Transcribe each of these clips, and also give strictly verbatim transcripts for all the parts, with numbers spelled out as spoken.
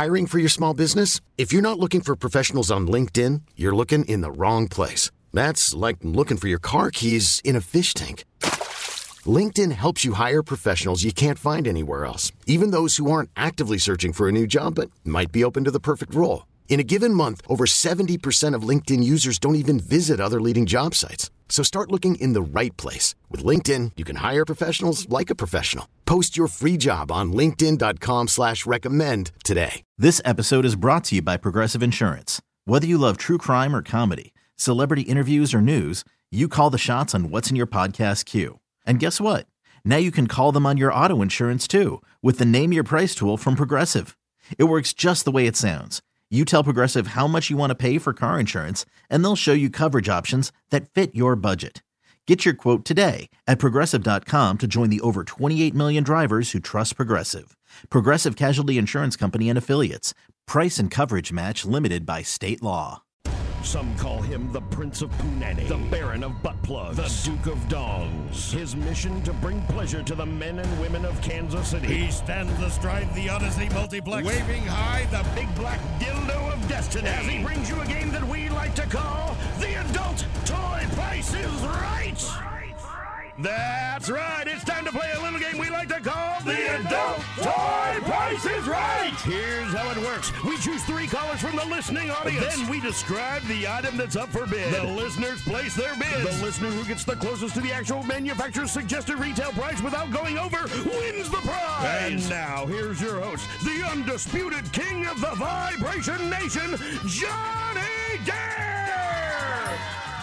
Hiring for your small business? If you're not looking for professionals on LinkedIn, you're looking in the wrong place. That's like looking for your car keys in a fish tank. LinkedIn helps you hire professionals you can't find anywhere else, even those who aren't actively searching for a new job but might be open to the perfect role. In a given month, over seventy percent of LinkedIn users don't even visit other leading job sites. So start looking in the right place. With LinkedIn, you can hire professionals like a professional. Post your free job on linkedin dot com slash recommend today. This episode is brought to you by Progressive Insurance. Whether you love true crime or comedy, celebrity interviews or news, you call the shots on what's in your podcast queue. And guess what? Now you can call them on your auto insurance too with the Name Your Price tool from Progressive. It works just the way it sounds. You tell Progressive how much you want to pay for car insurance, and they'll show you coverage options that fit your budget. Get your quote today at Progressive dot com to join the over twenty-eight million drivers who trust Progressive. Progressive Casualty Insurance Company and Affiliates. Price and coverage match limited by state law. Some call him the Prince of Punani, the Baron of Butt Plugs, the Duke of Dongs. His mission to bring pleasure to the men and women of Kansas City. He stands astride the Odyssey Multiplex, waving high the big black dildo of destiny. As he brings you a game that we like to call the Adult Toy Price is Right. That's right. It's time to play a little game we like to call the, the Adult Toy Price is Right. Here's how it works. We choose three callers from the listening audience. Then we describe the item that's up for bid. The listeners place their bids. The listener who gets the closest to the actual manufacturer's suggested retail price without going over wins the prize. And now, here's your host, the undisputed king of the Vibration Nation, Johnny Dare!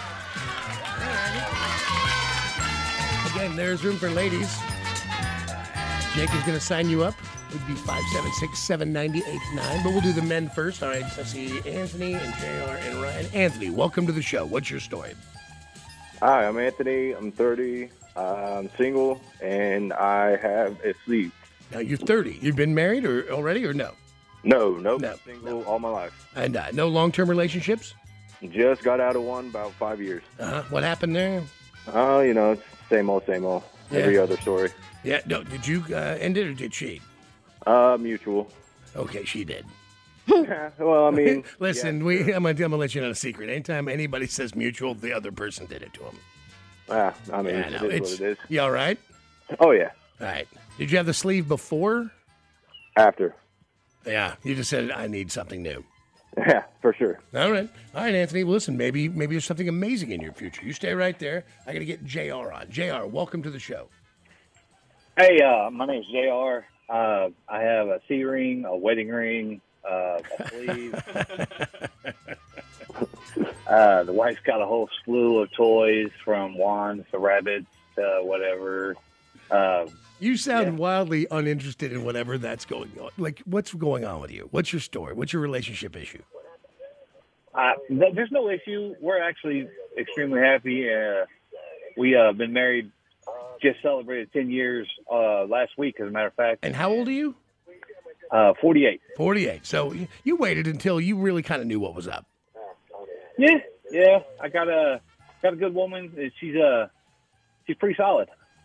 Again, there's room for ladies. Jake is going to sign you up. It would be five seven six, seven nine zero, eight nine. But we'll do the men first. All right, I see Anthony and J R and Ryan. Anthony, welcome to the show. What's your story? Hi, I'm Anthony. I'm thirty. I'm single, and I have a sleeve. Now, you're thirty. You've been married or already or no? No, nope. No. Single all my life. And uh, no long-term relationships? Just got out of one about five years. Uh-huh. What happened there? Oh, uh, you know, it's same old, same old. Yeah. Every other story. Yeah, no, did you uh, end it or did she? Uh, mutual. Okay, she did. Yeah, well, I mean... Listen, yeah. we, I'm going to let you know a secret. Anytime anybody says mutual, the other person did it to them. Ah, I mean, yeah, it no, is it's, what it is. You all right? Oh, yeah. All right. Did you have the sleeve before? After. Yeah, you just said, I need something new. Yeah, for sure. All right. All right, Anthony. Well, listen, maybe maybe there's something amazing in your future. You stay right there. I got to get J R on. J R, welcome to the show. Hey, uh, my name's J R. Uh, I have a C ring, a wedding ring, uh, a sleeve. uh, the wife's got a whole slew of toys from wands to rabbits to whatever. Uh, You sound yeah. wildly uninterested in whatever that's going on. Like, what's going on with you? What's your story? What's your relationship issue? Uh, th- there's no issue. We're actually extremely happy. Uh, we uh, been married, just celebrated ten years uh, last week, as a matter of fact. And how old are you? Uh, forty-eight. forty-eight. So you waited until you really kind of knew what was up. Yeah, yeah. I got a got a good woman. She's uh, she's pretty solid.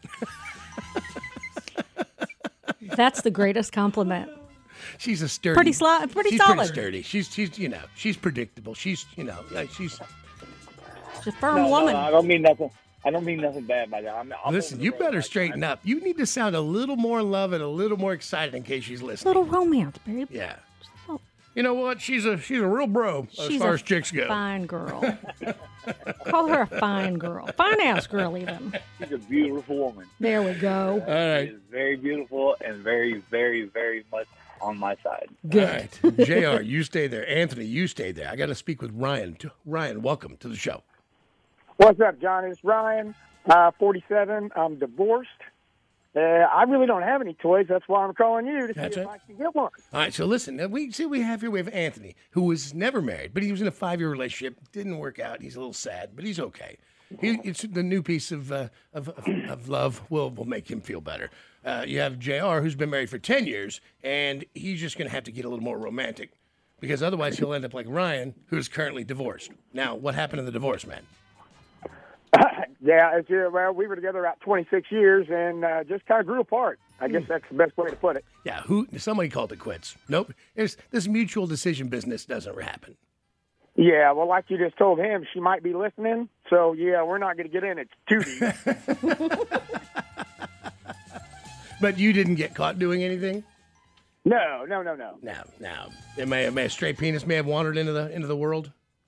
That's the greatest compliment. She's a sturdy, pretty, sli- pretty she's solid. Pretty sturdy. She's she's you know she's predictable. She's you know yeah, she's she's a firm no, woman. No, no, I don't mean nothing. I don't mean nothing bad by that. I'm, I'm Listen, you better straighten up. You need to sound a little more in love and a little more excited in case she's listening. Little romance, babe. Yeah. You know what? She's a she's a real bro as she's far a as chicks go. Fine girl. Call her a fine girl. Fine ass girl, even. She's a beautiful woman. There we go. All right. She's very beautiful and very, very, very much on my side. Good. All right. J R, you stay there. Anthony, you stay there. I got to speak with Ryan. Ryan, welcome to the show. What's up, Johnny? It's Ryan, uh, forty-seven. I'm divorced. Uh, I really don't have any toys. That's why I'm calling you to That's see if it. I can get one. All right, so listen. Now we see we have here we have Anthony, who was never married, but he was in a five-year relationship. Didn't work out. He's a little sad, but he's okay. He, it's the new piece of uh, of, of, of love will will make him feel better. Uh, you have J R, who's been married for ten years, and he's just going to have to get a little more romantic, because otherwise he'll end up like Ryan, who's currently divorced. Now, what happened in the divorce, man? Yeah, it's, uh, well, we were together about twenty-six years and uh, just kind of grew apart. I guess that's the best way to put it. Yeah, who? Somebody called it quits. Nope. There's, this mutual decision business doesn't happen. Yeah, well, like you just told him, she might be listening. So, yeah, we're not going to get in it too deep. But you didn't get caught doing anything? No, no, no, no. No, no. It may, may a stray penis may have wandered into the into the world.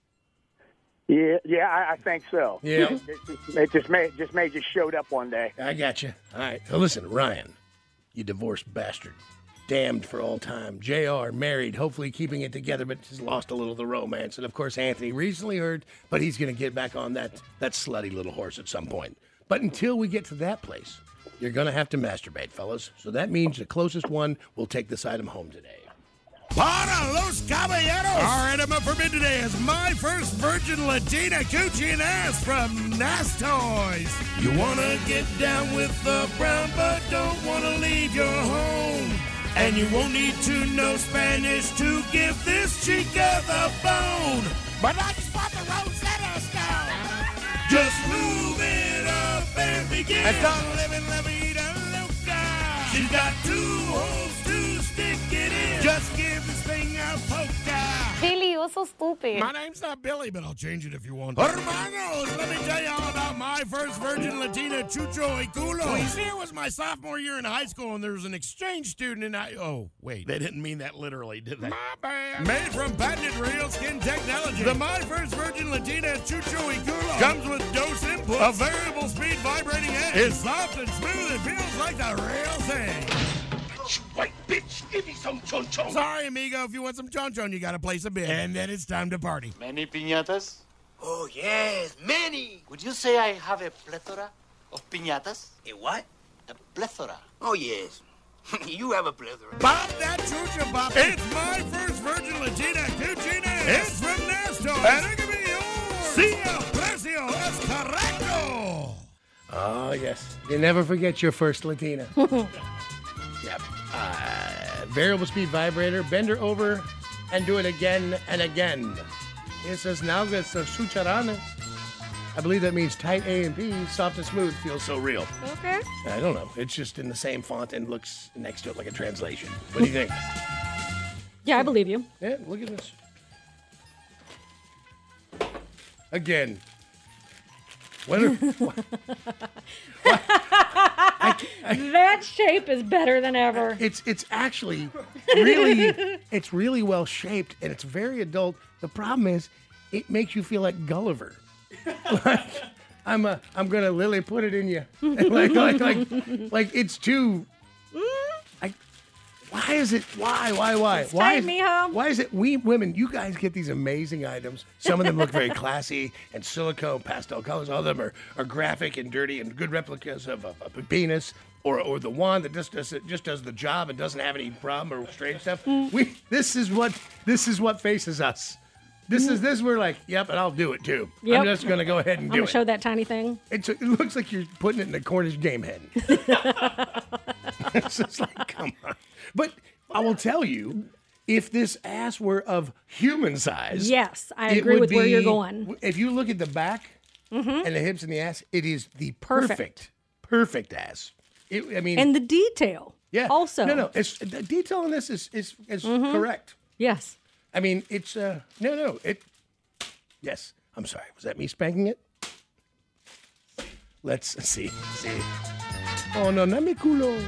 Yeah, yeah, I, I think so. Yeah. It, it, it just may just may just showed up one day. I got you. All right. So listen, Ryan, you divorced bastard, damned for all time. J R married, hopefully keeping it together, but just lost a little of the romance. And of course, Anthony recently heard, but he's going to get back on that that slutty little horse at some point. But until we get to that place, you're going to have to masturbate, fellas. So that means the closest one will take this item home today. Para los caballeros! Our item up for bid today is My First Virgin Latina Coochie and Ass from Nas Toys. You want to get down with the brown, but don't want to leave your home. And you won't need to know Spanish to give this chica the bone. But I just want the Rosetta Stone. Just move it up and begin. And start living la vida loca. She's got two holes to stick it in. Just give this thing a polka. Billy, you're so stupid. My name's not Billy, but I'll change it if you want. Hermanos, let me tell you all about My First Virgin Latina Chucho y Culo. Well, you see, it was my sophomore year in high school, and there was an exchange student in I... Oh, wait. They didn't mean that literally, did they? My bad. Made from patented real skin technology, the My First Virgin Latina Chucho y Culo comes with dose input, a variable speed vibrating edge. It's soft and smooth. It feels like the real thing. White bitch, give me some chon chon. Sorry, amigo. If you want some chon chon, you got to place a bid. And then it's time to party. Many piñatas? Oh, yes, many. Would you say I have a plethora of piñatas? A what? A plethora. Oh, yes. You have a plethora. Pop that chucha pop. It's My First Virgin Latina Cucina. It's from Nasto. And it can be yours. Si el precio es correcto. Oh, yes. You never forget your first Latina. Yep. Uh, variable speed vibrator. Bend her over and do it again and again. It says nalgas of sucharanas. I believe that means tight A and B, soft and smooth, feels so real. Okay. I don't know. It's just in the same font and looks next to it like a translation. What do you think? Yeah, I believe you. Yeah, look at this. Again. What are, what, what, I, I, that shape is better than ever. It's it's actually really it's really well shaped and it's very adult. The problem is it makes you feel like Gulliver. Like I'm a I'm gonna Lily put it in you. like like like like it's too. I, why is it? Why why why It's why? tight, Is, mijo. why is it? We women, you guys get these amazing items. Some of them look very classy and silicone, pastel colors. All of them are, are graphic and dirty and good replicas of a, of a penis. Or, or the one that just does it, just does the job and doesn't have any problem or strange stuff. We this is what this is what faces us. This is this we're like, yep, and I'll do it too. Yep. I'm just gonna go ahead and I'm do gonna it. show that tiny thing. It's, it looks like you're putting it in a Cornish game hen. It's just like, come on. But I will tell you, if this ass were of human size, Yes, I it agree would with where you're be- going. If you look at the back Mhm. and the hips and the ass, it is the perfect, Perfect. perfect, ass. It, I mean, And the detail. yeah, Also. no, no, it's the detail on this is is, is Mhm. correct. Yes. I mean, it's uh, no, no, it. Yes, I'm sorry. Was that me spanking it? Let's see. See. Oh no, not mi culo.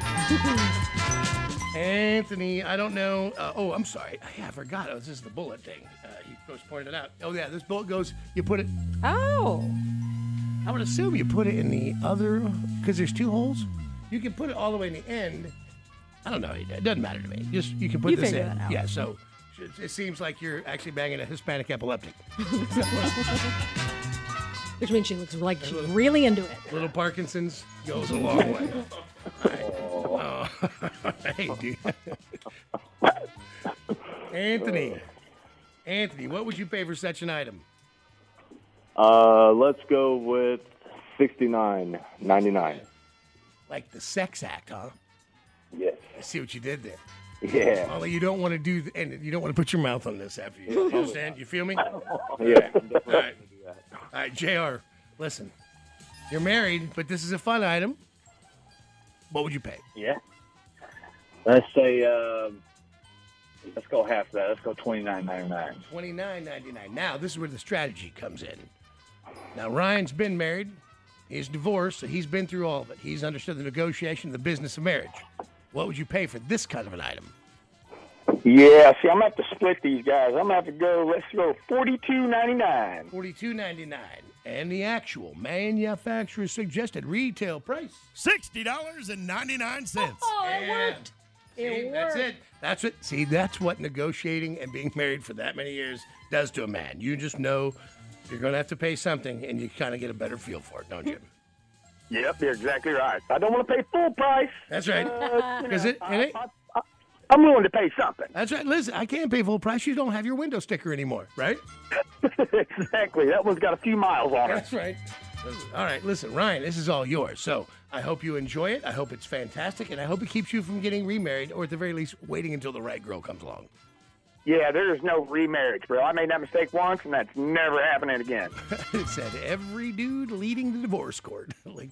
Anthony, I don't know. Uh, oh, I'm sorry. Yeah, I forgot. Oh, this is the bullet thing. Uh, he goes pointed it out. Oh yeah, this bullet goes. You put it. Oh. I would assume you put it in the other because there's two holes. You can put it all the way in the end. I don't know. It doesn't matter to me. Just you can put You this figure in. that out. Yeah. So it, it seems like you're actually banging a Hispanic epileptic. Which means she looks like she's really into it. Little Parkinson's goes a long way. Oh, hey, dude. Anthony. Anthony, what would you pay for such an item? Uh, let's go with sixty-nine ninety-nine. Like the sex act, huh? Yes. I see what you did there. Yeah. Only you don't want to do, and you don't want to put your mouth on this after you. You understand? You feel me? Yeah. All right. All right, J R, listen. You're married, but this is a fun item. What would you pay? Yeah. Let's say, uh, let's go half that. Let's go twenty-nine ninety-nine. twenty-nine ninety-nine. Now, this is where the strategy comes in. Now, Ryan's been married. He's divorced, so he's been through all of it. He's understood the negotiation, the business of marriage. What would you pay for this kind of an item? Yeah, see, I'm going to have to split these guys. I'm going to have to go, let's go forty-two ninety-nine. forty-two ninety-nine. And the actual manufacturer's suggested retail price. sixty dollars and ninety-nine cents. Oh, it worked. See, It that's worked. it. That's what. See, that's what negotiating and being married for that many years does to a man. You just know you're going to have to pay something, and you kind of get a better feel for it, don't you? Yep, you're exactly right. I don't want to pay full price. That's right. Uh, you Because know, it, I, it ain't- I, I, I'm willing to pay something. That's right. Listen, I can't pay full price. You don't have your window sticker anymore, right? Exactly. That one's got a few miles on it. That's right. All right, listen, Ryan, this is all yours. So I hope you enjoy it. I hope it's fantastic, and I hope it keeps you from getting remarried, or at the very least, waiting until the right girl comes along. Yeah, there's no remarriage, bro. I made that mistake once, and that's never happening again. It said every dude leading the divorce court. Like,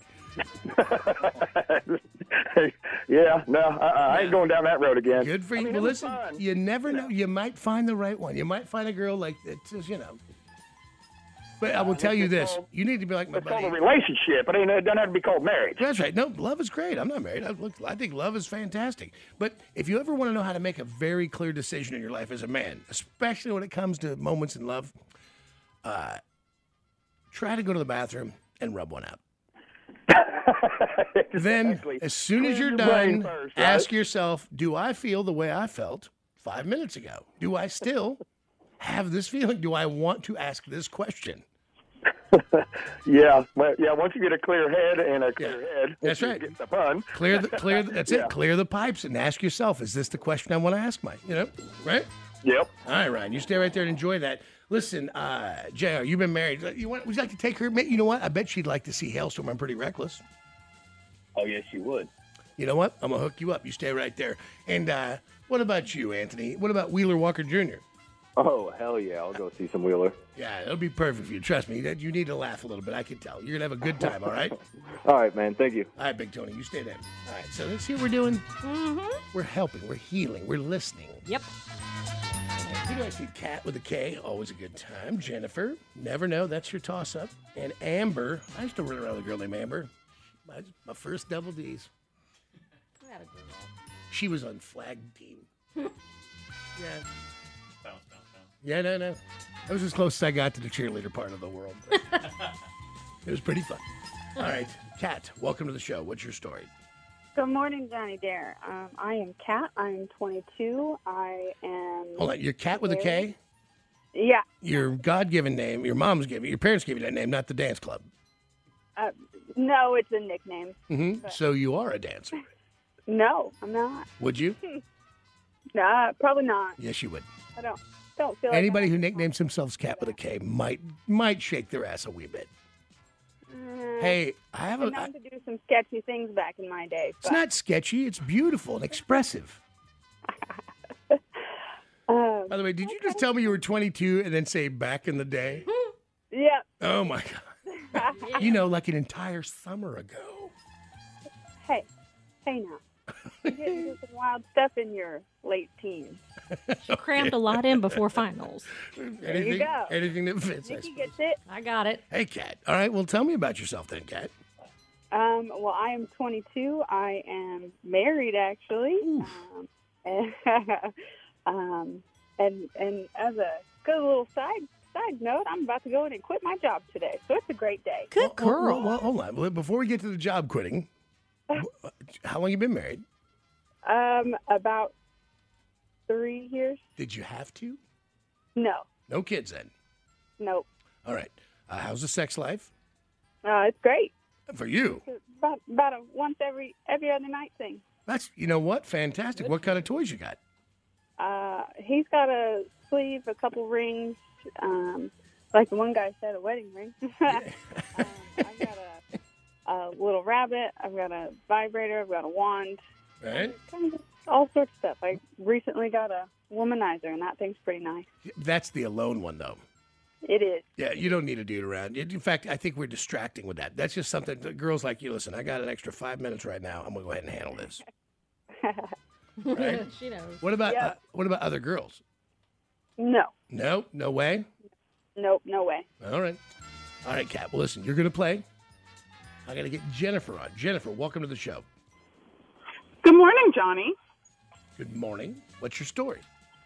yeah, no, uh-uh, I ain't going down that road again. good for you. I mean, Well, it was listen, fun. you never know. You might find the right one. You might find a girl like that, just, you know. But I will tell you this: you need to be like my It's called a buddy. relationship. It ain't. It doesn't have to be called marriage. That's right. No, love is great. I'm not married. I, look, I think love is fantastic. But if you ever want to know how to make a very clear decision in your life as a man, especially when it comes to moments in love, uh, try to go to the bathroom and rub one out. Then, Exactly. as soon as Clear you're your brain done, first, right? ask yourself, do I feel the way I felt five minutes ago? Do I still have this feeling? Do I want to ask this question? Yeah, well, yeah. Once you get a clear head and a clear Yeah. head, That's you right. Get the fun. Clear the clear. The, that's Yeah. it. Clear the pipes and ask yourself: is this the question I want to ask? My, you know, right? Yep. All right, Ryan, you stay right there and enjoy that. Listen, uh, J R, you've been married. You want? Would you like to take her? You know what? I bet she'd like to see Hailstorm. I'm Pretty Reckless. Oh, yes, you would. You know what? I'm gonna hook you up. You stay right there. And uh, what about you, Anthony? What about Wheeler Walker Junior? Oh, hell yeah. I'll go see some Wheeler. Yeah, it'll be perfect for you. Trust me. That you need to laugh a little bit. I can tell. You're gonna have a good time. All right. All right, man. Thank you. All right, Big Tony, you stay there. All right. So let's see what we're doing. Mm-hmm. We're helping. We're healing. We're listening. Yep. Who do I see? Cat with a K, always a good time. Jennifer, never know, that's your toss-up. And Amber, I used to run around with a girl named Amber. My, my first double D's. She was on flag team. Yeah. Yeah, no, no. That was as close as I got to the cheerleader part of the world. It was pretty fun. All right, Kat, welcome to the show. What's your story? Good morning, Johnny Dare. Um, I am Kat. I'm twenty-two. I am. Hold on, you're Kat with a K? Yeah. Your God-given name, your mom's given, your parents gave you that name, not the dance club. Uh, no, it's a nickname. hmm But- So you are a dancer. No, I'm not. Would you? Nah, probably not. Yes, you would. I don't. Don't feel like Anybody who nicknames themselves Cat with a K might might shake their ass a wee bit. Uh, Hey, I have I've a. been known to do some sketchy things back in my day. It's not sketchy. It's beautiful and expressive. Um, By the way, did you just tell me you were twenty-two and then say back in the day? yeah. Oh my God! You know, like an entire summer ago. Hey, hey now. You get into some wild stuff in your late teens. She crammed a lot in before finals. There anything, you go. anything that fits. I Nikki suppose. gets it. I got it. Hey, Kat. All right. Well, tell me about yourself then, Kat. Um, well, I am twenty-two. I am married, actually. Um, and, um, and and as a good little side side note, I'm about to go in and quit my job today, so it's a great day. Good Well, well, girl. well, hold on. Well, Before we get to the job quitting, how long you been married? Um, about three years. Did you have to? No, No kids then. nope. All right. Uh, how's the sex life Uh, it's great. for you? It's about about a once every every other night thing. That's you know what? Fantastic. What kind of toys you got? Uh, he's got a sleeve, a couple rings. Um, like the one guy said, a wedding ring. um, I've got a, a little rabbit. I've got a vibrator. I've got a wand. Right. Kind of all sorts of stuff. I recently got a womanizer, and that thing's pretty nice. That's the alone one, though. It is. Yeah, you don't need a dude around. In fact, I think we're distracting with that. That's just something that girls like you, listen, I got an extra five minutes right now. I'm going to go ahead and handle this. Right? She knows. What about Yep. uh, what about other girls? No. No, no way. Nope. No way. All right. All right, Kat. Well, listen, you're going to play. I got to get Jennifer on. Jennifer, welcome to the show. Good morning, Johnny. Good morning. What's your story?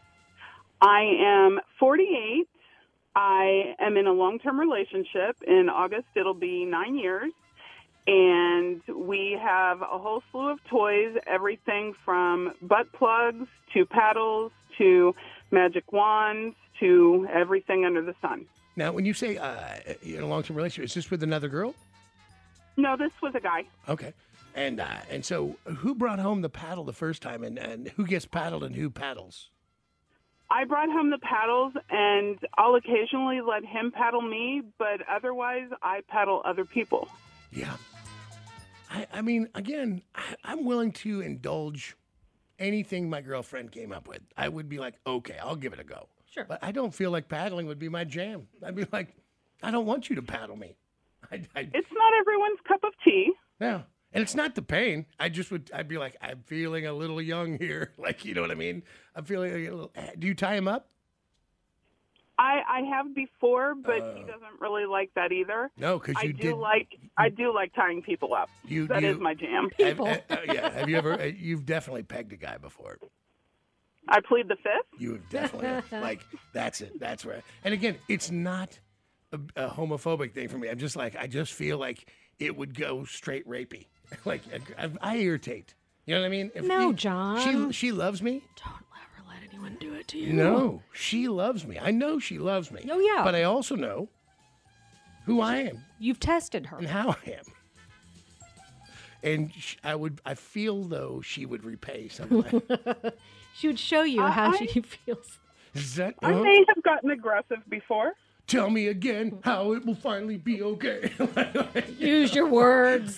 I am forty-eight. I am in a long-term relationship. In August, it'll be nine years. And we have a whole slew of toys, everything from butt plugs to paddles to magic wands to everything under the sun. Now, when you say uh, in a long-term relationship, is this with another girl? No, this was a guy. Okay. And uh, and so who brought home the paddle the first time, and, and who gets paddled and who paddles? I brought home the paddles, and I'll occasionally let him paddle me, but otherwise I paddle other people. Yeah. I, I mean, again, I, I'm willing to indulge anything my girlfriend came up with. I would be like, okay, I'll give it a go. Sure. But I don't feel like paddling would be my jam. I'd be like, I don't want you to paddle me. I, I, It's not everyone's cup of tea. yeah. And it's not the pain. I just would, I'd be like, I'm feeling a little young here. Like, you know what I mean? I'm feeling a little, do you tie him up? I, I have before, but Uh, he doesn't really like that either. No, because I you do did. like I do like tying people up. You, That you, is my jam. Have, uh, uh, yeah. Have you ever, uh, you've definitely pegged a guy before. I plead the fifth. You have definitely, like, that's it. That's right. And again, it's not a, a homophobic thing for me. I'm just like, I just feel like it would go straight rapey. Like, I, I irritate. You know what I mean? If No, you- John. She, she loves me. Don't ever let anyone do it to you. No, she loves me. I know she loves me. Oh, yeah. But I also know who I am You've tested her. and how I am. And sh I would, I feel though she would repay sometime. She would show you I- how I- she feels. Is that? I huh? may have gotten aggressive before. Tell me again how it will finally be okay. Use your words.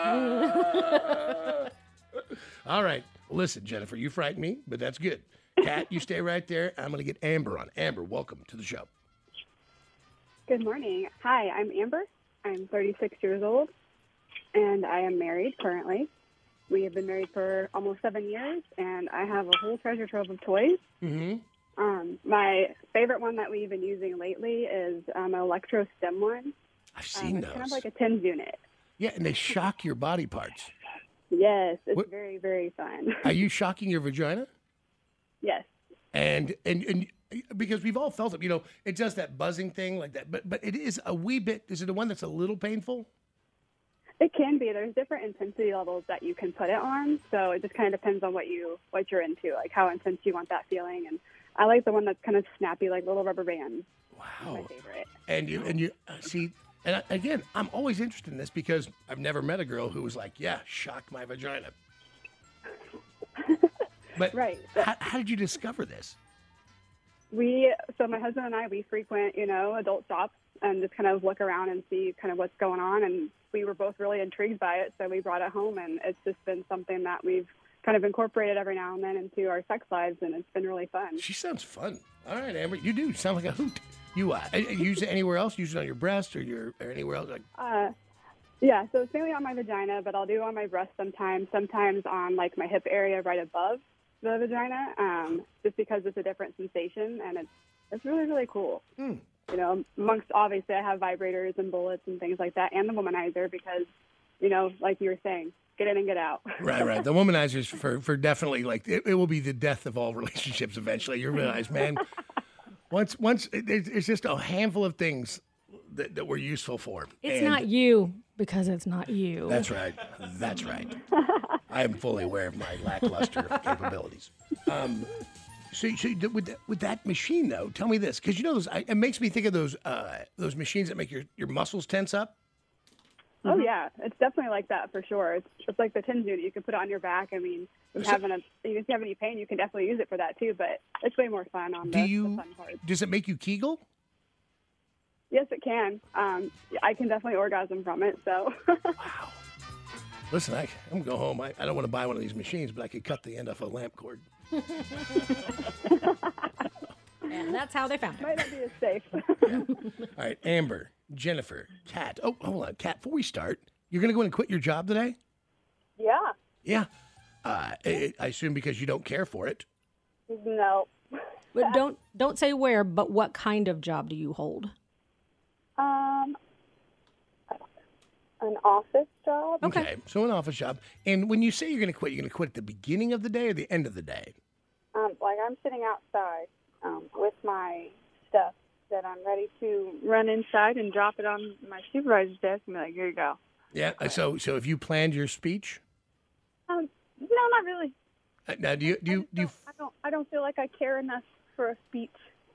Ah! All right. Listen, Jennifer, you frightened me, but that's good. Kat, you stay right there. I'm going to get Amber on. Amber, welcome to the show. Good morning. Hi, I'm Amber. I'm thirty-six years old, and I am married currently. We have been married for almost seven years, and I have a whole treasure trove of toys. Mm-hmm. Um, my favorite one that we've been using lately is um, an electro stem one. I've Um, seen it's those. kind of like a TIMS unit. Yeah, and they shock your body parts. Yes, it's What- very, very fun. Are you shocking your vagina? Yes. And and and because we've all felt it, you know, it does that buzzing thing like that. But but it is a wee bit. Is it the one that's a little painful? It can be. There's different intensity levels that you can put it on, so it just kind of depends on what you what you're into, like how intense you want that feeling. And I like the one that's kind of snappy, like little rubber bands. Wow. My favorite. And you and you uh, see, and I, again, I'm always interested in this because I've never met a girl who was like, "Yeah, shock my vagina." But Right. how, how did you discover this? We so my husband and I we frequent you know adult shops and just kind of look around and see kind of what's going on, and we were both really intrigued by it, so we brought it home, and it's just been something that we've kind of incorporated every now and then into our sex lives, and it's been really fun. She sounds fun. All right, Amber, you do sound like a hoot. You uh, use it anywhere else? Use it on your breast or your or anywhere else? Like, Uh, yeah, so it's mainly on my vagina, but I'll do it on my breast sometimes, sometimes on like my hip area right above the vagina, um, just because it's a different sensation, and it's it's really, really cool. Hmm. You know, amongst obviously I have vibrators and bullets and things like that, and the womanizer because, you know, like you were saying, get in and get out. right, right. The womanizers for for definitely like it, it will be the death of all relationships eventually. You realize, man, once once it, it's it's just a handful of things that, that we're useful for. It's And- not you because it's not you. That's right. That's right. I am fully aware of my lackluster capabilities. Um, so, so you- with that, with that machine though, tell me this, because you know those. I, it makes me think of those uh, those machines that make your, your muscles tense up. Oh yeah, it's definitely like that for sure. It's just like the TIMS unit. You can put it on your back. I mean, if you having a even if you have any pain, you can definitely use it for that too. But it's way more fun on Do the, you? the fun part. Does it make you Kegel? Yes, it can. Um, I can definitely orgasm from it. So. Listen, I, I'm gonna go home. I, I don't want to buy one of these machines, but I could cut the end off a lamp cord. And that's how they found it. Might not be as safe. All right, Amber, Jennifer, Kat. Oh, hold on, Kat. Before we start, you're gonna go in and quit your job today? Yeah. Yeah. Uh, I I assume because you don't care for it. No. But don't don't say where, but what kind of job do you hold? Um, an office job. Okay. So an office job. And when you say you're going to quit, you're going to quit at the beginning of the day or the end of the day? Um, like I'm sitting outside um, with my stuff that I'm ready to run inside and drop it on my supervisor's desk and be like, here you go. Yeah. So so have you planned your speech? Um, no, not really. Uh, Now, do you do you, do you I don't. I don't feel like I care enough for a speech.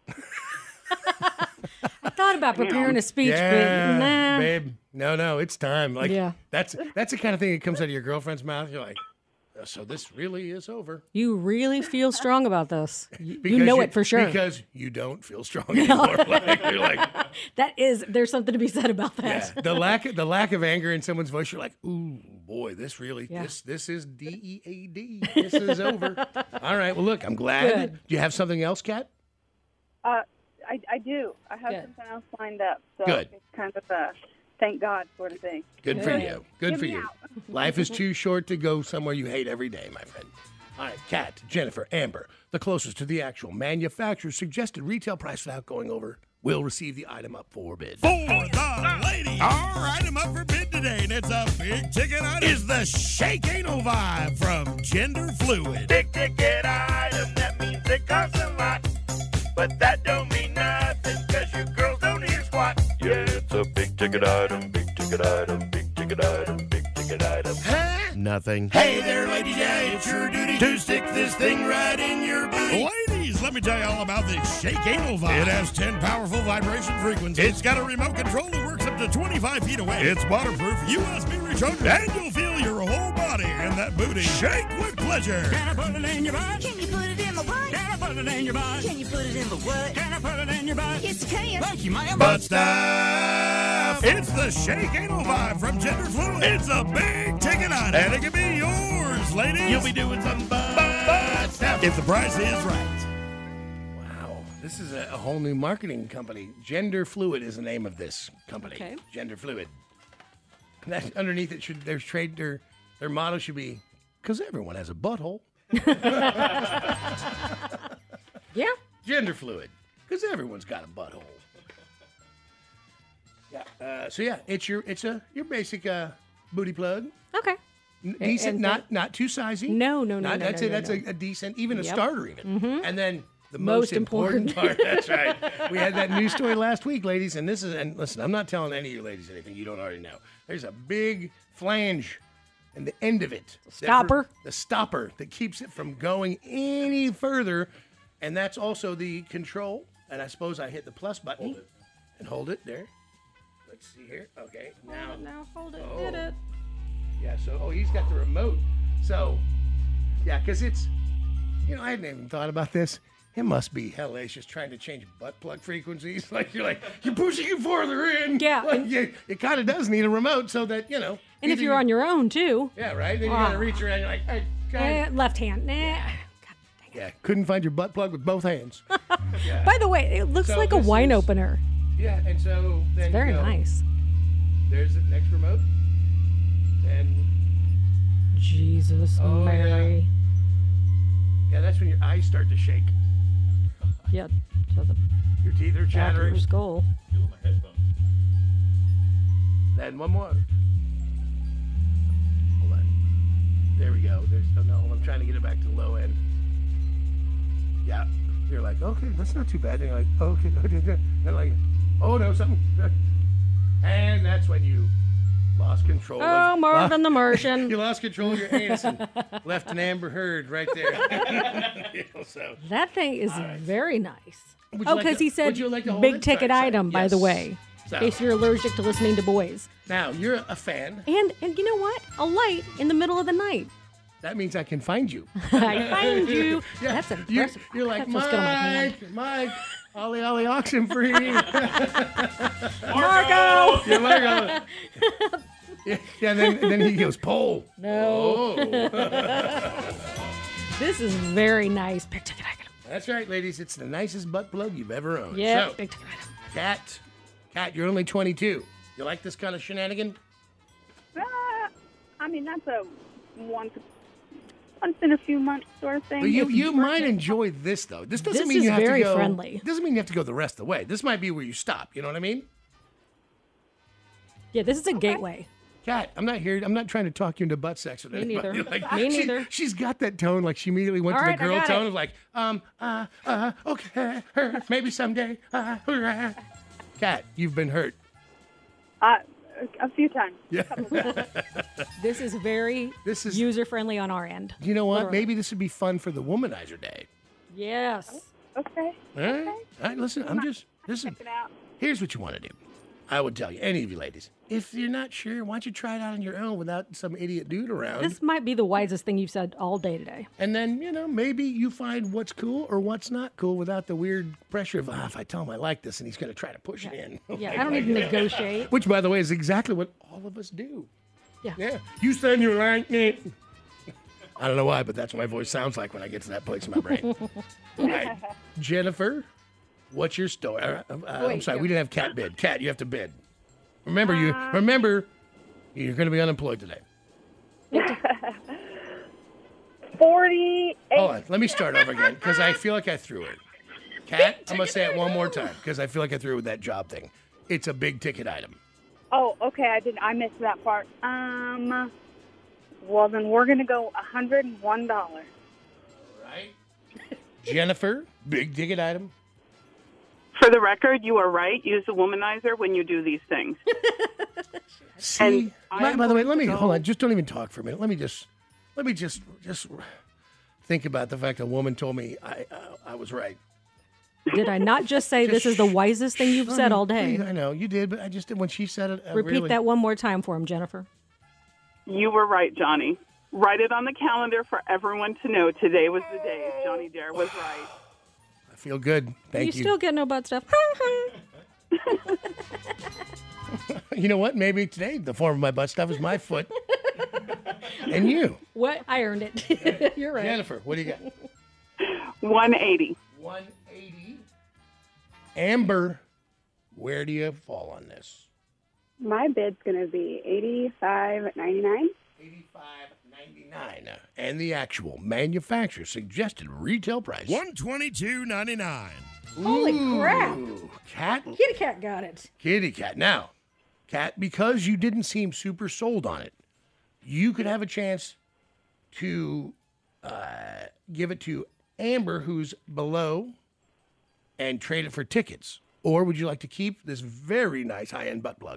I thought about preparing a speech, yeah, but nah. babe. No, no, it's time. Like Yeah. that's that's the kind of thing that comes out of your girlfriend's mouth. You're like, "Oh, so this really is over. You really feel strong about this. You, you Because know it for sure. Because you don't feel strong anymore. like, you're like, That is, there's something to be said about that. yeah, the lack of, the lack of anger in someone's voice. You're like, ooh, boy, this really Yeah. this this is D E A D. This is over. All right. Well, look, I'm glad. Good. Do you have something else, Kat? Uh, I, I do. I have Good. something else lined up. So Good. it's kind of a thank God sort of thing. Good for you. Good Give for me you. out. Life is too short to go somewhere you hate every day, my friend. All right, Kat, Jennifer, Amber, the closest to the actual manufacturer's suggested retail price without going over, will receive the item up for bid. For the ladies, our item up for bid today, and it's a big ticket item, is the Shake Anal Vibe from Gender Fluid. Big ticket item, that means it costs a lot. But that don't mean nothing, cause you girls don't hear squat. Yeah, it's a big ticket item, big ticket item, big ticket item, big ticket item. Nothing. Hey there, ladies, yeah, it's your duty to stick this thing right in your booty. Ladies, let me tell you all about the Shake Anal Vibe. It has ten powerful vibration frequencies. It's got a remote control that works up to twenty-five feet away. It's waterproof, U S B rechargeable, and you'll feel your whole body in that booty shake with pleasure. Can I put it in your butt? Can you put it in my butt? Can I put it in your butt? Can you put it in the what? Can I put it in your butt? Yes, you can. Thank you, ma'am. Butt stuff. It's the Shake Anal Vibe from Gender Fluid. It's a big ticket item, and it can be yours, ladies. You'll be doing some butt, butt stuff if the price is right. Wow. This is a, a whole new marketing company. Gender Fluid is the name of this company. Okay. Gender Fluid. And that, underneath it, should their trade their their motto should be, because everyone has a butthole. Yeah. Gender Fluid, because everyone's got a butthole. Yeah. Uh, so yeah, it's your it's a your basic uh, booty plug. Okay. N- decent, and not not too sizey. No, no, no, Not, no, that's no, a, no, that's no. A, a decent, even a Yep. starter, even. Mhm. And then the Most most, important, important. part. That's right. We had that news story last week, ladies, and this is and listen, I'm not telling any of you ladies anything you don't already know. There's a big flange in the end of it. that Stopper. pre- the stopper that keeps it from going any further, and that's also the control. And I suppose I hit the plus button Hold it. and hold it there. Let's see here. Okay, now. Now hold it. Oh. Hit it. Yeah, so, oh, he's got the remote. So, yeah, because it's, you know, I hadn't even thought about this. It must be hellacious trying to change butt plug frequencies. Like, you're like, you're pushing it farther in. Yeah. Like, yeah, it kind of does need a remote so that, you know. And if either you're you- on your own, too. Yeah, right? Then you Ah. got to reach around. You're like, hey, Eh, God. left hand. Nah. Yeah, couldn't find your butt plug with both hands. Yeah. By the way, it looks So like a this wine is- opener. Yeah, and so then It's very you go, nice. There's the next remote. And, Jesus, Oh, Mary. yeah, that's when your eyes start to shake. Yeah. So the Your teeth are back of chattering. your skull. Then one more. Hold on. There we go. There's oh no. I'm trying to get it back to the low end. Yeah. You're like, okay, that's not too bad. And you're like, okay, okay. And like, oh no, something. And that's when you lost control. Oh, of, Marvin the Martian. You lost control of your anus and left an Amber Heard right there. You know, so. That thing is very nice. Would you Oh, like because to- he said would you like to hold big it? ticket Sorry, sorry. item, by the Yes. way, So- in case you're allergic to listening to boys. Now you're a fan. And and you know what? A light in the middle of the night. That means I can find you. I find you. Yeah, That's you're, impressive. you're like, That feels good on my hand. Mike, Mike, Ollie Ollie Oxen Free. Marco! Yeah, Marco. Yeah, yeah, then then he goes, Pole. No. Oh. This is very nice. Big ticket item. That's right, ladies. It's the nicest butt plug you've ever owned. Yeah, So, big ticket item. Kat, Kat, you're only twenty-two. You like this kind of shenanigan? Uh, I mean, that's a once once in a few months sort of thing. But you If you might enjoy this though. This doesn't This mean is you have very to go. friendly. Doesn't mean you have to go the rest of the way. This might be where you stop. You know what I mean? Yeah, this is a gateway. Kat, I'm not here. I'm not trying to talk you into butt sex with Me anybody. neither. Like, Me she- neither. She's got that tone. Like she immediately went All to right, the I girl got tone it. of like, um, uh, uh, okay, uh, maybe someday. Uh, hurrah. Kat, you've been hurt. Uh, a few times. Yeah. This is very This is- user friendly on our end. You know what? Literally. Maybe this would be fun for the Womanizer Day. Yes. Okay. All right. All right. Listen, I'm just listen. Check it out. Here's what you want to do. I would tell you, any of you ladies, if you're not sure, why don't you try it out on your own without some idiot dude around? This might be the wisest thing you've said all day today. And then, you know, maybe you find what's cool or what's not cool without the weird pressure of, ah, if I tell him I like this and he's going to try to push it in. Yeah, I don't need to negotiate. Which, by the way, is exactly what all of us do. Yeah. Yeah. You said you like me. I don't know why, but that's what my voice sounds like when I get to that place in my brain. All right. Jennifer, what's your story? Uh, uh, I'm Wait, sorry, yeah. we didn't have Cat bid. Cat, you have to bid. Remember, you remember, you're going to be unemployed today. forty-eight. Hold on, let me start over again because I feel like I threw it. Cat, I'm gonna say it one more time because I feel like I threw it with that job thing. It's a big ticket item. Oh, okay. I didn't. I missed that part. Um. Well, then we're gonna go one hundred and one dollars. Right. Jennifer, big ticket item. For the record, you are right. Use the womanizer when you do these things. See, And by, I'm by the way, going let me to go- hold on. Just don't even talk for a minute. Let me just, let me just, just think about the fact a woman told me I, uh, I was right. Did I not just say this is the wisest thing you've said all day? I know you did, but I just when she said it. I Repeat really, that one more time for him, Jennifer. You were right, Johnny. Write it on the calendar for everyone to know. Today was the day. Johnny Dare was right. I feel good. Thank you you. still get no butt stuff. You know what? Maybe today the form of my butt stuff is my foot. And you, What? I earned it. You're right. Jennifer, what do you got? one eighty. one eighty. Amber, where do you fall on this? My bid's gonna be eighty-five ninety-nine. eighty-five ninety-nine. And the actual manufacturer suggested retail price. one twenty-two ninety-nine. Holy crap. Ooh, Cat, Kitty cat got it. kitty cat. Now, Cat, because you didn't seem super sold on it, you could have a chance to uh, give it to Amber, who's below, and trade it for tickets. Or would you like to keep this very nice high-end butt plug?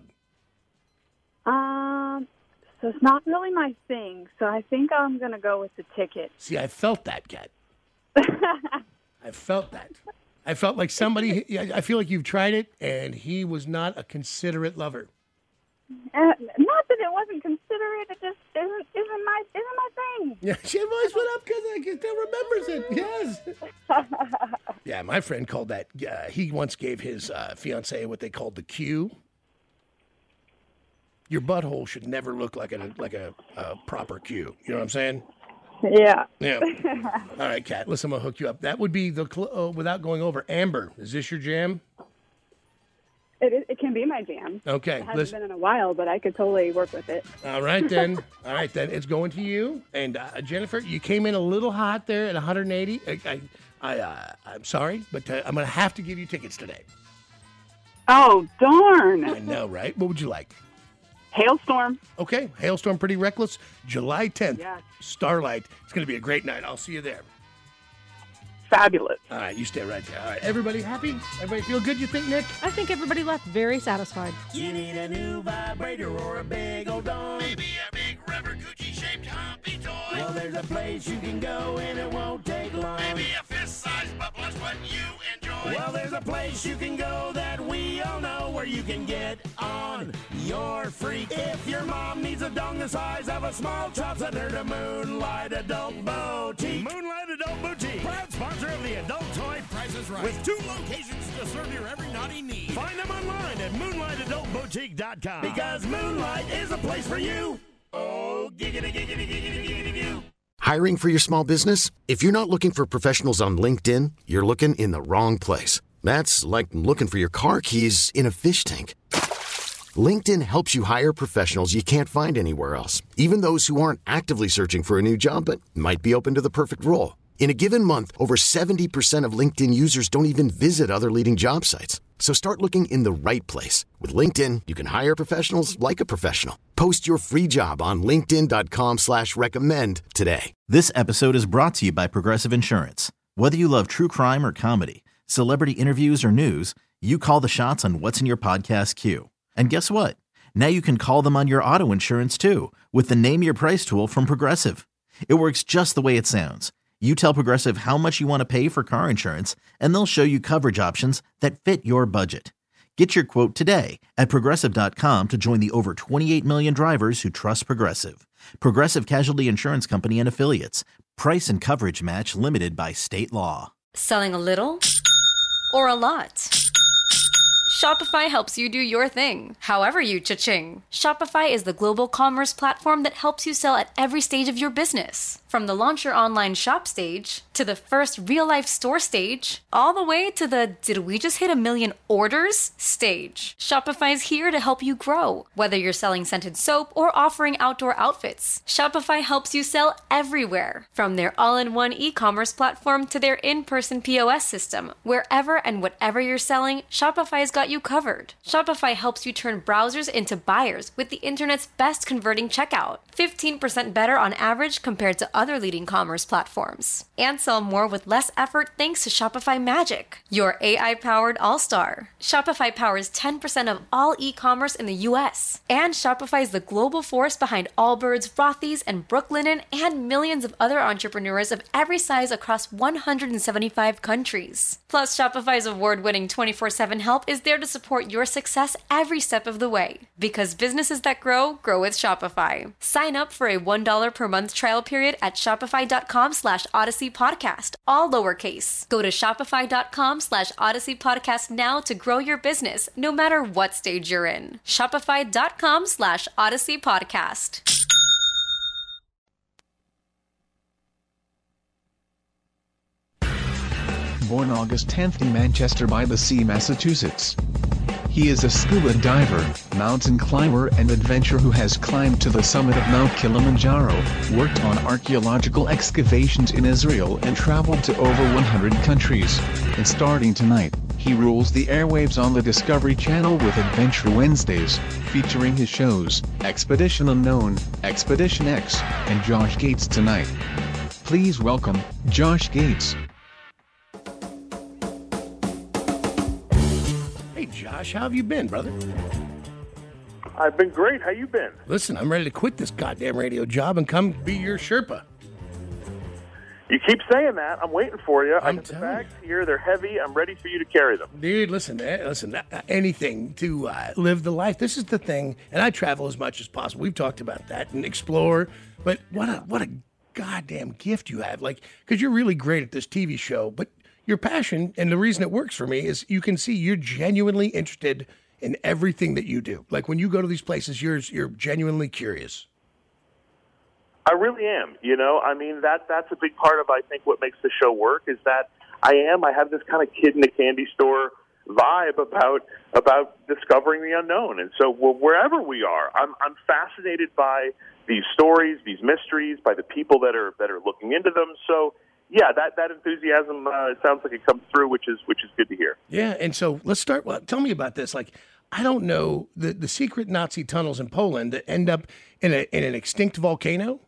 Um. So it's not really my thing. So I think I'm gonna go with the ticket. See, I felt that, Cat. I felt that. I felt like somebody, I feel like you've tried it, and he was not a considerate lover. Uh, not that it wasn't considerate. It just isn't isn't my isn't my thing. Yeah, she voice went up because I still remembers it. Yes. Yeah, my friend called that. Uh, he once gave his uh, fiance what they called the Q. Your butthole should never look like a like a, a proper Q. You know what I'm saying? Yeah. Yeah. All right, Kat. Listen, I'm gonna hook you up. That would be the cl- uh, without going over. Amber, is this your jam? It is, it can be my jam. Okay, It hasn't listen. been in a while, but I could totally work with it. All right then. All right then. It's going to you and uh, Jennifer. You came in a little hot there at one hundred eighty. I, I, I uh, I'm sorry, but uh, I'm gonna have to give you tickets today. Oh, darn. I know, right? What would you like? Hailstorm. Okay, Hailstorm Pretty Reckless, July tenth, Yes. Starlight. It's going to be a great night. I'll see you there. Fabulous. All right, you stay right there. All right, everybody happy? Everybody feel good, you think, Nick? I think everybody left very satisfied. You need a new vibrator or a big old dong. Maybe a big rubber Gucci-shaped humpy toy. Well, there's a place you can go and it won't take long. Maybe a fist-sized bubble is what you enjoy. Well, there's a place you can go that we all know where you can get on your freak. If your mom needs a dong the size of a small chop, send her to Moonlight Adult Boutique. Moonlight Adult Boutique, proud sponsor of the Adult Toy Price is Right. With two locations to serve your every naughty need. Find them online at moonlight adult boutique dot com. Because Moonlight is a place for you. Oh, giggity, giggity, giggity, giggity, giggity. Hiring for your small business? If you're not looking for professionals on LinkedIn, you're looking in the wrong place. That's like looking for your car keys in a fish tank. LinkedIn helps you hire professionals you can't find anywhere else, even those who aren't actively searching for a new job but might be open to the perfect role. In a given month, over seventy percent of LinkedIn users don't even visit other leading job sites. So start looking in the right place. With LinkedIn, you can hire professionals like a professional. Post your free job on linkedin.com slash recommend today. This episode is brought to you by Progressive Insurance. Whether you love true crime or comedy, celebrity interviews or news, you call the shots on what's in your podcast queue. And guess what? Now you can call them on your auto insurance too with the Name Your Price tool from Progressive. It works just the way it sounds. You tell Progressive how much you want to pay for car insurance, and they'll show you coverage options that fit your budget. Get your quote today at Progressive dot com to join the over twenty-eight million drivers who trust Progressive. Progressive Casualty Insurance Company and Affiliates. Price and coverage match limited by state law. Selling a little or a lot? Shopify helps you do your thing, however you cha-ching. Shopify is the global commerce platform that helps you sell at every stage of your business. From the launch your online shop stage, to the first real-life store stage, all the way to the did we just hit a million orders stage. Shopify's here to help you grow. Whether you're selling scented soap or offering outdoor outfits, Shopify helps you sell everywhere. From their all-in-one e-commerce platform to their in-person P O S system, wherever and whatever you're selling, Shopify's got you covered. Shopify helps you turn browsers into buyers with the internet's best converting checkout. fifteen percent better on average compared to other leading commerce platforms. And sell more with less effort thanks to Shopify Magic, your A I-powered all-star. Shopify powers ten percent of all e-commerce in the U S. And Shopify is the global force behind Allbirds, Rothy's, and Brooklinen, and millions of other entrepreneurs of every size across one hundred seventy-five countries. Plus, Shopify's award-winning twenty-four seven help is there to support your success every step of the way. Because businesses that grow, grow with Shopify. Sign up for a one dollar per month trial period at shopify.com slash Odyssey Podcast, all lowercase. Go to shopify.com slash Odyssey Podcast now to grow your business, no matter what stage you're in. Shopify.com slash Odyssey Podcast. Born August tenth in Manchester by the Sea, Massachusetts. He is a scuba diver, mountain climber and adventurer who has climbed to the summit of Mount Kilimanjaro, worked on archaeological excavations in Israel and traveled to over one hundred countries. And starting tonight, he rules the airwaves on the Discovery Channel with Adventure Wednesdays, featuring his shows, Expedition Unknown, Expedition X, and Josh Gates Tonight. Please welcome, Josh Gates. Josh, how have you been, brother? I've been great. How you been? Listen, I'm ready to quit this goddamn radio job and come be your Sherpa. You keep saying that. I'm waiting for you. I'm I got the bags here. They're heavy. I'm ready for you to carry them. Dude, listen, eh, listen. Uh, anything to uh, live the life. This is the thing. And I travel as much as possible. We've talked about that and explore. But what a what a goddamn gift you have. Like, because you're really great at this T V show, but your passion, and the reason it works for me, is you can see you're genuinely interested in everything that you do. Like when you go to these places, you're you're genuinely curious. I really am. You know, I mean, that that's a big part of, I think, what makes the show work is that I am. I have this kind of kid in a candy store vibe about about discovering the unknown. And so well, wherever we are, I'm I'm fascinated by these stories, these mysteries, by the people that are that are looking into them. So yeah, that, that enthusiasm uh, sounds like it comes through, which is which is good to hear. Yeah, and so let's start. Well, tell me about this. Like, I don't know the the secret Nazi tunnels in Poland that end up in a in an extinct volcano.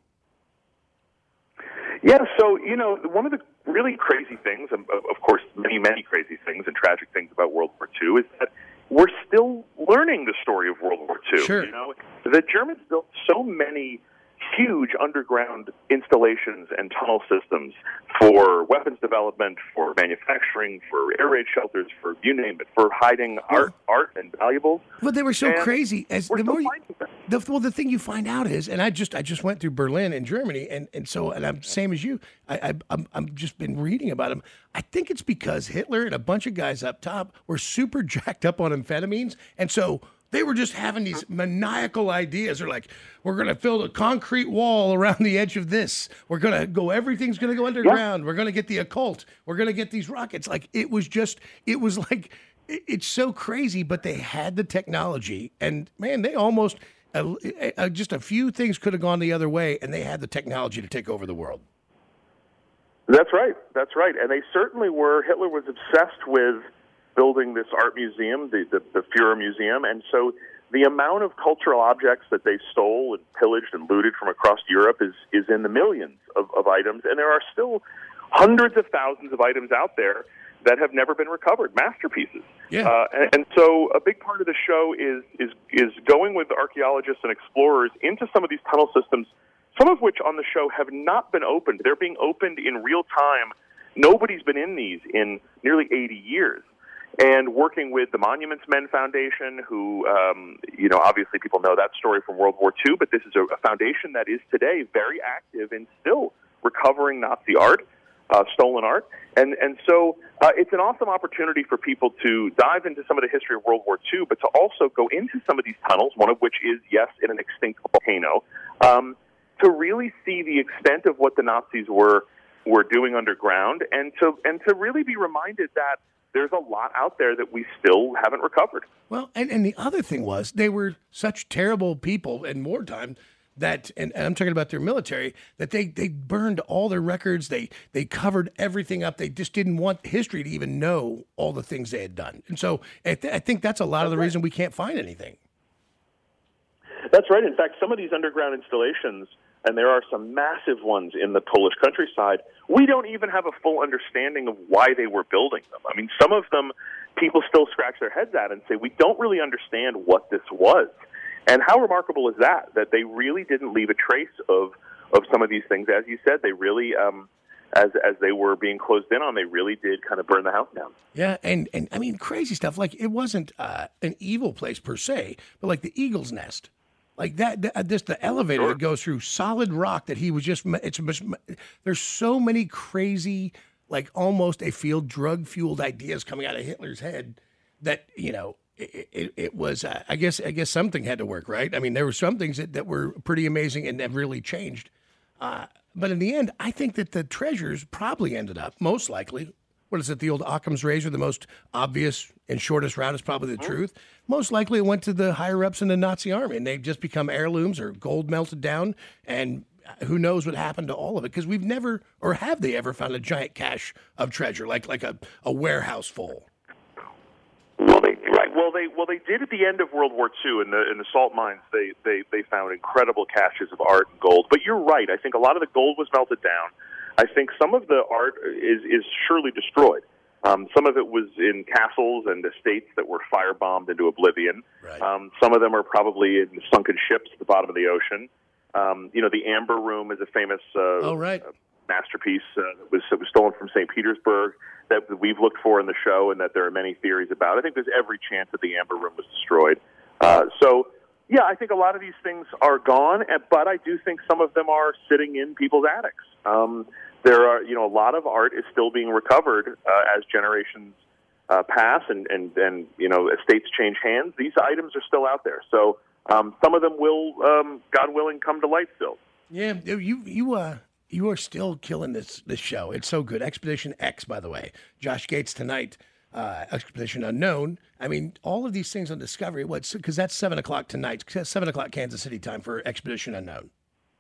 Yeah, so you know, one of the really crazy things, of, of course, many many crazy things and tragic things about World War Two, is that we're still learning the story of World War Two. Sure. You know, the Germans built so many huge underground installations and tunnel systems for weapons development, for manufacturing, for air raid shelters, for you name it, for hiding art, art and valuables. But they were so and crazy. As the more you, the, well, the thing you find out is, and I just I just went through Berlin in Germany, and, and so and I'm same as you. I, I I'm I'm just been reading about them. I think it's because Hitler and a bunch of guys up top were super jacked up on amphetamines, and so they were just having these maniacal ideas. They're like, we're going to fill a concrete wall around the edge of this. We're going to go, everything's going to go underground. Yeah. We're going to get the occult. We're going to get these rockets. Like, it was just, it was like it, it's so crazy, but they had the technology, and man, they almost uh, uh, just a few things could have gone the other way, and they had the technology to take over the world. That's right. That's right. And they certainly were. Hitler was obsessed with building this art museum, the, the, the Führer Museum, and so the amount of cultural objects that they stole and pillaged and looted from across Europe is, is in the millions of, of items, and there are still hundreds of thousands of items out there that have never been recovered, masterpieces. Yeah. Uh, and, and so a big part of the show is, is, is going with archaeologists and explorers into some of these tunnel systems, some of which on the show have not been opened. They're being opened in real time. Nobody's been in these in nearly eighty years. And working with the Monuments Men Foundation, who, um, you know, obviously people know that story from World War Two, but this is a, a foundation that is today very active in still recovering Nazi art, uh, stolen art. And, and so uh, it's an awesome opportunity for people to dive into some of the history of World War Two, but to also go into some of these tunnels, one of which is, yes, in an extinct volcano, um, to really see the extent of what the Nazis were were doing underground, and to and to really be reminded that there's a lot out there that we still haven't recovered. Well, and, and the other thing was they were such terrible people in wartime that, and, and I'm talking about their military, that they, they burned all their records. They they covered everything up. They just didn't want history to even know all the things they had done. And so I, th- I think that's a lot of the reason we can't find anything. That's right. In fact, some of these underground installations, and there are some massive ones in the Polish countryside, we don't even have a full understanding of why they were building them. I mean, some of them people still scratch their heads at and say, we don't really understand what this was. And how remarkable is that, that they really didn't leave a trace of, of some of these things. As you said, they really, um, as as they were being closed in on, they really did kind of burn the house down. Yeah, and, and I mean, crazy stuff. Like, it wasn't uh, an evil place per se, but like the Eagle's Nest. Like that, the, this the elevator Sure. that goes through solid rock that he was just. It's there's so many crazy, like almost a feel drug fueled ideas coming out of Hitler's head that you know it, it, it was. Uh, I guess I guess something had to work, right? I mean, there were some things that, that were pretty amazing and have really changed. Uh, but in the end, I think that the treasures probably ended up most likely. What is it? The old Occam's razor, the most obvious and shortest route is probably the mm-hmm. truth. Most likely it went to the higher ups in the Nazi army, and they've just become heirlooms or gold melted down, and who knows what happened to all of it, because we've never, or have they ever found a giant cache of treasure, like like a, a warehouse full? Well, they right. Well, they well they did at the end of World War Two in the in the salt mines. They they they found incredible caches of art and gold. But you're right. I think a lot of the gold was melted down. I think some of the art is, is surely destroyed. Um, some of it was in castles and estates that were firebombed into oblivion. Right. Um, some of them are probably in sunken ships at the bottom of the ocean. Um, you know, the Amber Room is a famous uh, oh, right. uh, masterpiece uh, that was, that was stolen from Saint Petersburg that we've looked for in the show and that there are many theories about. I think there's every chance that the Amber Room was destroyed. Uh, so, yeah, I think a lot of these things are gone, but I do think some of them are sitting in people's attics. Um, there are, you know, a lot of art is still being recovered uh, as generations uh, pass and, and, and, you know, estates change hands. These items are still out there. So um, some of them will, um, God willing, come to light still. Yeah, you you uh you are still killing this this show. It's so good. Expedition X, by the way. Josh Gates tonight. Uh, Expedition Unknown. I mean, all of these things on Discovery. What's because that's seven o'clock tonight. Seven o'clock Kansas City time for Expedition Unknown.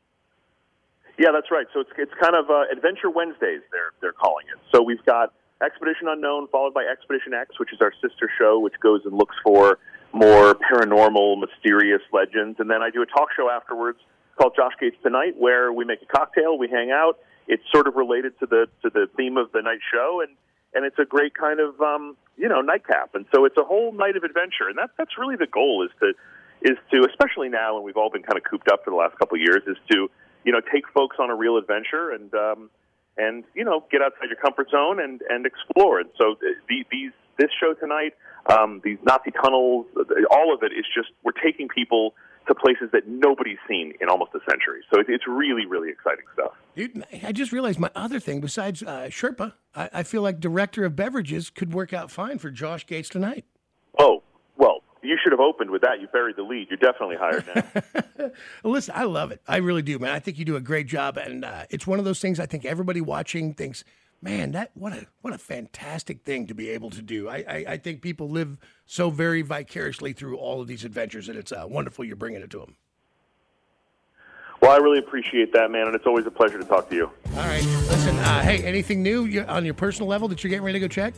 Yeah, that's right. So it's it's kind of uh, Adventure Wednesdays. They're they're calling it. So we've got Expedition Unknown followed by Expedition X, which is our sister show, which goes and looks for more paranormal, mysterious legends. And then I do a talk show afterwards called Josh Gates Tonight, where we make a cocktail, we hang out. It's sort of related to the to the theme of the night show, and and it's a great kind of um, you know nightcap. And so it's a whole night of adventure, and that's that's really the goal is to is to especially now when we've all been kind of cooped up for the last couple of years is to you know take folks on a real adventure and um, and you know get outside your comfort zone and and explore. And so the, these this show tonight, um, these Nazi tunnels, all of it is just we're taking people to places that nobody's seen in almost a century. So it's really, really exciting stuff. Dude, I just realized my other thing, besides uh, Sherpa, I, I feel like Director of Beverages could work out fine for Josh Gates Tonight. Oh, well, you should have opened with that. You buried the lead. You're definitely hired now. Listen, I love it. I really do, man. I think you do a great job. And uh, it's one of those things I think everybody watching thinks, Man, that what a what a fantastic thing to be able to do. I, I, I think people live so very vicariously through all of these adventures, and it's uh, wonderful you're bringing it to them. Well, I really appreciate that, man, and it's always a pleasure to talk to you. All right, listen. Uh, hey, anything new you- on your personal level that you're getting ready to go check?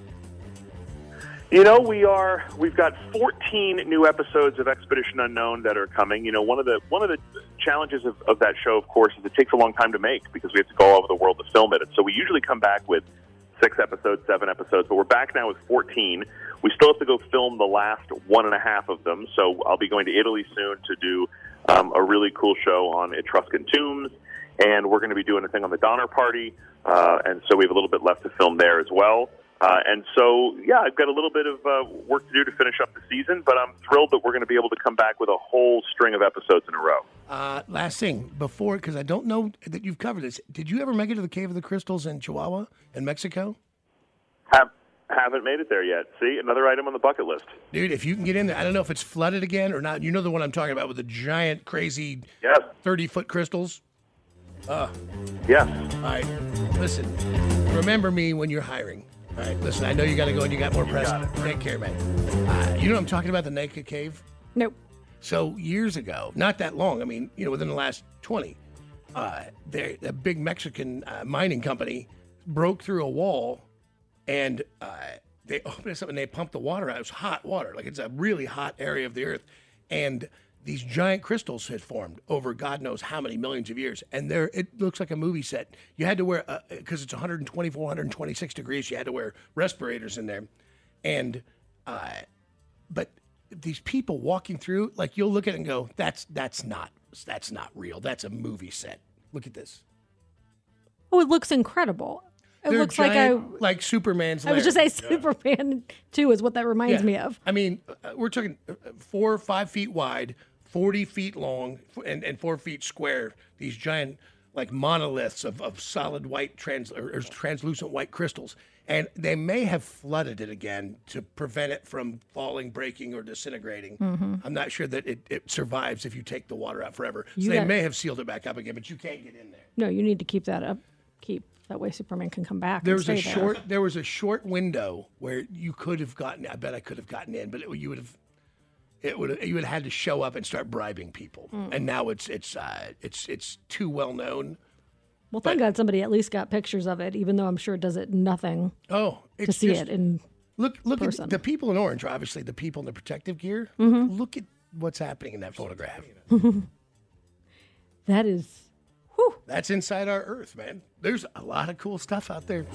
You know, we are we've got fourteen new episodes of Expedition Unknown that are coming. You know, one of the one of the challenges of, of that show, of course, is it takes a long time to make because we have to go all over the world to film it. And so we usually come back with six episodes, seven episodes, but we're back now with fourteen. We still have to go film the last one and a half of them. So I'll be going to Italy soon to do um, a really cool show on Etruscan tombs, and we're going to be doing a thing on the Donner Party. Uh, and so we have a little bit left to film there as well. Uh, and so, yeah, I've got a little bit of uh, work to do to finish up the season, but I'm thrilled that we're going to be able to come back with a whole string of episodes in a row. Uh, last thing, before, because I don't know that you've covered this, did you ever make it to the Cave of the Crystals in Chihuahua in Mexico? Have, haven't made it there yet. See, another item on the bucket list. Dude, if you can get in there, I don't know if it's flooded again or not. You know the one I'm talking about with the giant, crazy yes. thirty-foot crystals? Uh, yes. All right, listen, remember me when you're hiring. All right, listen, I know you got to go and you got more press. Take care, man. Uh, you know what I'm talking about, the Naked Cave? Nope. So years ago, not that long, I mean, you know, within the last twenty, uh, there, a big Mexican uh, mining company broke through a wall and uh, they opened it up and they pumped the water out. It was hot water, like it's a really hot area of the earth. And these giant crystals had formed over God knows how many millions of years. And there, it looks like a movie set. You had to wear, because uh, it's one twenty-four, one twenty-six degrees, you had to wear respirators in there. And, uh, but these people walking through, like you'll look at it and go, that's, that's not, that's not real. That's a movie set. Look at this. Oh, it looks incredible. It They're looks giant, like a, like Superman's I was just saying Superman two is what that reminds Yeah. me of. I mean, uh, we're talking uh, four or five feet wide, forty feet long, and, and four feet square. These giant, like monoliths of, of solid white, trans, or, or translucent white crystals. And they may have flooded it again to prevent it from falling, breaking, or disintegrating. Mhm. I'm not sure that it, it survives if you take the water out forever. You so they got- may have sealed it back up again, but you can't get in there. No, you need to keep that up. Keep that way Superman can come back. There and was a stay short. There. There was a short window where you could have gotten. I bet I could have gotten in, but it, you would have. It would. You would have had to show up and start bribing people. Mm. And now it's it's uh, it's it's too well known. Well, thank God somebody at least got pictures of it, even though I'm sure it does it nothing. Oh, to it's see just- it in Look, look person. at the people in orange. Are obviously, the people in the protective gear. Mhm. Look at what's happening in that photograph. That is. That's inside our Earth, man. There's a lot of cool stuff out there.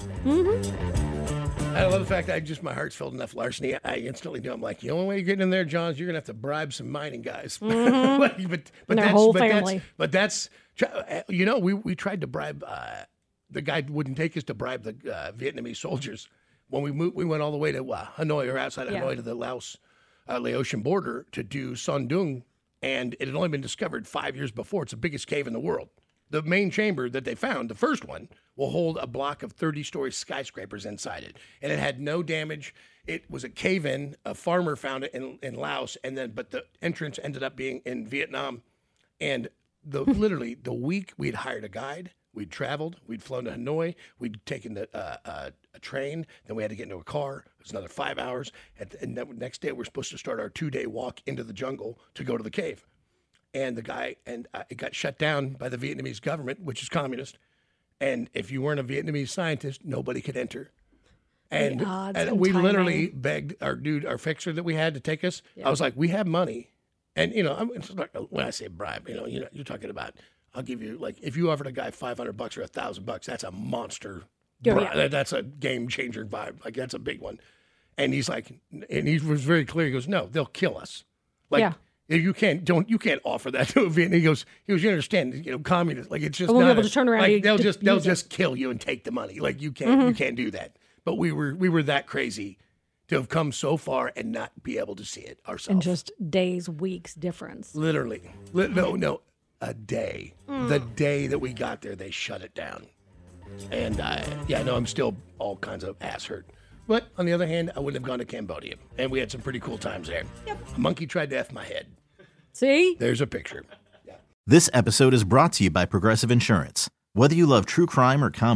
Mm-hmm. I love the fact that I just my heart's filled enough larceny. I instantly know. I'm like, the only way you're getting in there, John, is you're gonna have to bribe some mining guys. Mhm. Like, but but And their that's whole but family. that's but that's you know we we tried to bribe. Uh, the guy wouldn't take us to bribe the uh, Vietnamese soldiers when we moved. We went all the way to uh, Hanoi or outside of Yeah. Hanoi to the Laos uh, Laotian border to do Son Doong, and it had only been discovered five years before. It's the biggest cave in the world. The main chamber that they found, the first one, will hold a block of thirty-story skyscrapers inside it, and it had no damage. It was a cave-in. A farmer found it in, in Laos, and then but the entrance ended up being in Vietnam. And the literally the week we'd hired a guide, we'd traveled, we'd flown to Hanoi, we'd taken the, uh, uh, a train, then we had to get into a car. It was another five hours, and, and the next day we're supposed to start our two-day walk into the jungle to go to the cave. And the guy, and uh, it got shut down by the Vietnamese government, which is communist. And if you weren't a Vietnamese scientist, nobody could enter. And, The odds and and we timing. literally begged our dude, our fixer that we had to take us. I was like, we have money. And, you know, I'm, it's like, when I say bribe, you know, you know, you're talking about, I'll give you, like, if you offered a guy five hundred bucks or one thousand bucks, that's a monster. Oh, bri- yeah. that- That's a game changer vibe. Like, that's a big one. And he's like, and he was very clear. He goes, no, they'll kill us. Like, Yeah. if you can't, don't, you can't offer that to a Vietnamese. He goes, he goes, you understand, you know, communist, like, it's just I won't be not able a- to turn around like, and they'll d- just, they'll use it. just kill you and take the money. Like, you can't, you Mhm. can't do that. But we were, we were that crazy to have come so far and not be able to see it in ourselves. just days, weeks difference. Literally. Li- no, no, a day. Mm. The day that we got there, they shut it down. And uh, yeah, no, I'm still all kinds of ass hurt. But on the other hand, I wouldn't have gone to Cambodia. And we had some pretty cool times there. A monkey tried to F my head. See? There's a picture. This episode is brought to you by Progressive Insurance. Whether you love true crime or comedy,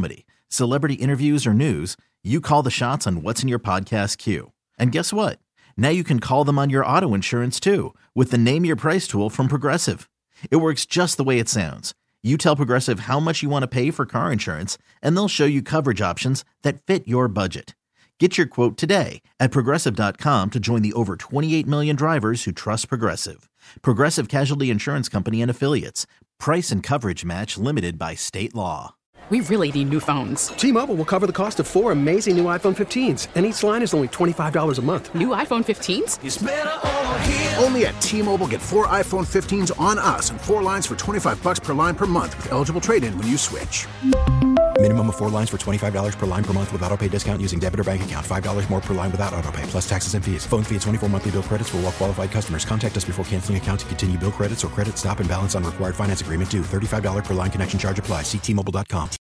celebrity interviews, or news, you call the shots on what's in your podcast queue. And guess what? Now you can call them on your auto insurance too with the Name Your Price tool from Progressive. It works just the way it sounds. You tell Progressive how much you want to pay for car insurance, and they'll show you coverage options that fit your budget. Get your quote today at Progressive dot com to join the over twenty-eight million drivers who trust Progressive. Progressive Casualty Insurance Company and Affiliates. Price and coverage match limited by state law. We really need new phones. T-Mobile will cover the cost of four amazing new iPhone fifteens, and each line is only twenty-five dollars a month. New iPhone fifteens? It's better over here. Only at T-Mobile, get four iPhone fifteens on us and four lines for twenty-five bucks per line per month with eligible trade-in when you switch. Minimum of four lines for twenty-five dollars per line per month with autopay discount using debit or bank account. five dollars more per line without autopay, plus taxes and fees. Phone fee at twenty-four monthly bill credits for well-qualified customers. Contact us before canceling account to continue bill credits or credit stop and balance on required finance agreement due. thirty-five dollars per line connection charge applies. See T Mobile dot com.